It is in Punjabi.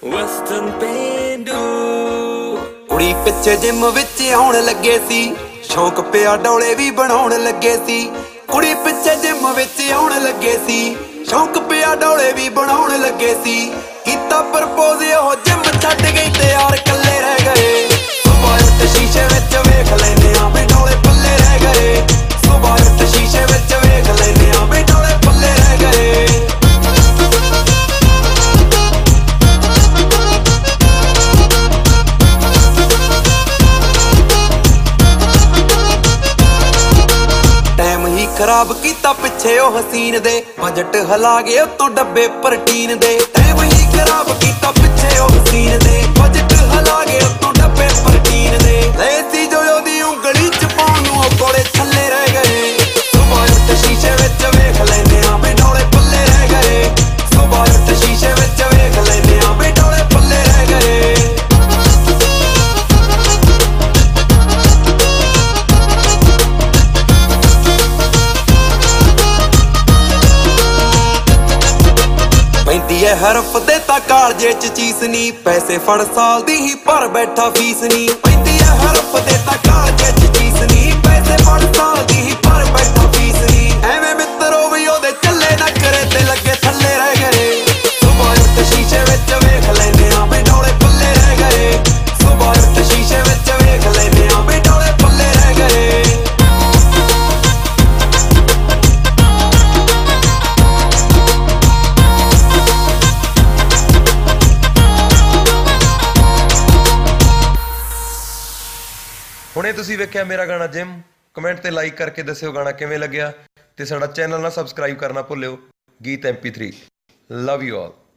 ਵਸਤਨ ਪੇਂਡੂ ਕੁੜੀ ਪਿੱਛੇ ਜਿਮ ਵਿੱਚ ਆਉਣ ਲੱਗੇ ਸੀ, ਸ਼ੌਂਕ ਪਿਆ ਡੋਲੇ ਵੀ ਬਣਾਉਣ ਲੱਗੇ ਸੀ। ਕੁੜੀ ਪਿੱਛੇ ਜਿਮ ਵਿੱਚ ਆਉਣ ਲੱਗੇ ਸੀ, ਸ਼ੌਂਕ ਪਿਆ ਡੋਲੇ ਵੀ ਬਣਾਉਣ ਲੱਗੇ ਸੀ। ਕੀਤਾ ਪ੍ਰਪੋਜ਼ ਉਹ ਜਿਮ ਛੱਡ ਗਈ ਤੇ ਯਾਰ ਕੱਲੇ ਰਹਿ ਗਏ। ਸੁਬਾਹ ਉੱਠ ਸ਼ੀਸ਼ੇ ਵਿੱਚ ਵੇਖ ਲੈਨੇ ਆ ਵੀ ਡੋਲੇ ਪੱਲੇ ਰਹਿ ਗਏ। ਸੁਬਾਹ ਉੱਠ ਸ਼ੀਸ਼ੇ ਵਿੱਚ ਵੇਖ ਲੈਨੇ ਆ ਵੀ ਡੋਲੇ ਪੱਲੇ ਰਹਿ ਗਏ। ਖਰਾਬ ਕੀਤਾ ਪਿੱਛੇ ਉਹ ਹਸੀਨ ਦੇ, ਬਜਟ ਹਿਲਾ ਗਏ ਉਤੋਂ ਡੱਬੇ ਪ੍ਰੋਟੀਨ ਦੇ। ਟਾਈਮ ਹੀ ਖਰਾਬ ਕੀਤਾ ਪਿੱਛੇ ਉਹ ਹਸੀਨ ਦੇ, ਬਜਟ ਹਿਲਾ ਗਏ ਉਤੋਂ ਡੱਬੇ ਪ੍ਰੋਟੀਨ ਦੇ। ਲੈ ਸੀ ਜੋ ਉਹਦੀ ਉਂਗਲੀ ਚ ਪਾਉਣ ਨੂੰ ਉਹ ਕੋਲੇ ਥੱਲੇ ਰਹਿ ਗਏ। ਸੁਬਾਹ ਉੱਠ ਸ਼ੀਸ਼ੇ ਵਿੱਚ ਵੇਖ ਲੈਨੇ ਆ ਵੀ ਡੋਲੇ ਪੱਲੇ ਰਹਿ ਗਏ। ਸੁਬਾਹ ਉੱਠ ਸ਼ੀਸ਼ੇ ਵਿੱਚ ਵੇਖ ਲੈਨੇ ਆ ਵੀ ਡੋਲੇ ਪੱਲੇ ਰਹਿ ਗਏ। ਪੈਂਦੀ ਐ ਹਰਫ ਦੇ ਤਾਂ ਕਾਲਜੇ ਚ ਚੀਸ ਨੀ, ਪੈਸੇ ਫੜ ਸਾਲ ਦੀ ਹੀ ਭਰ ਬੈਠਾ ਫੀਸ ਨੀ। ਪੈਂਦੀ ਐ ਹਰਫ ਦੇ ਤਾਂ ਕਾਲਜੇ ਚ ਚੀਸ ਨੀ, ਪੈਸੇ ਫੜ ਸਾਲ ਦੀ ਹੀ ਭਰ ਬੈਠਾ ਫੀਸ ਨੀ। ਐਵੇਂ ਮਿੱਤਰੋ ਵੀ ਉਹਦੇ ਚੱਲੇ ਨਾ ਕਰੇ ਤੇ ਲੱਗੇ ਥੱਲੇ ਰਹਿ ਗਏ। ਸੁਬਾਹ ਉੱਠ ਸ਼ੀਸ਼ੇ ਵਿੱਚ ਵੇਖ ਲੈਨੇ ਆ ਵੀ ਡੋਲੇ ਪੱਲੇ ਰਹਿ ਗਏ। ਸੁਬਾਹ ਉੱਠ ਸ਼ੀਸ਼ੇ ਵਿੱਚ ਵੇਖ ਲੈਨੇ ਆ ਵੀ ਡੋਲੇ ਪੱਲੇ ਰਹਿ ਗਏ। ਹੁਣੇ ਤੁਸੀਂ ਵੇਖਿਆ ਮੇਰਾ ਗਾਣਾ ਜਿਮ। ਕਮੈਂਟ ਤੇ ਲਾਈਕ ਕਰਕੇ ਦੱਸਿਓ ਗਾਣਾ ਕਿਵੇਂ ਲੱਗਿਆ, ਤੇ ਸਾਡਾ ਚੈਨਲ ਨਾ ਸਬਸਕ੍ਰਾਈਬ ਕਰਨਾ ਭੁੱਲਿਓ। ਗੀਤ MP3 ਲਵ ਯੂ ਆਲ।